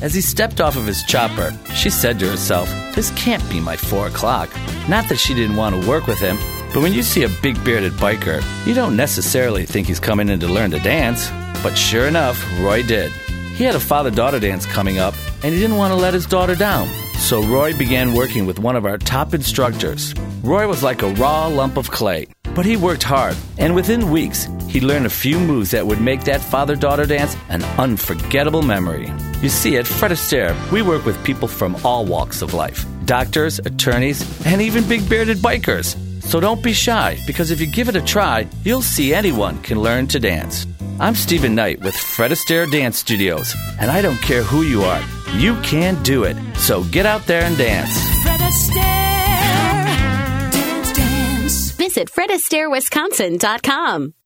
As he stepped off of his chopper, she said to herself, "This can't be my 4 o'clock." Not that she didn't want to work with him, but when you see a big bearded biker, you don't necessarily think he's coming in to learn to dance. But sure enough, Roy did. He had a father-daughter dance coming up, and he didn't want to let his daughter down. So Roy began working with one of our top instructors. Roy was like a raw lump of clay, but he worked hard, and within weeks, he learned a few moves that would make that father-daughter dance an unforgettable memory. You see, at Fred Astaire, we work with people from all walks of life. Doctors, attorneys, and even big bearded bikers. So don't be shy, because if you give it a try, you'll see anyone can learn to dance. I'm Stephen Knight with Fred Astaire Dance Studios, and I don't care who you are, you can do it. So get out there and dance. Fred Astaire, dance, dance. Visit FredAstaireWisconsin.com.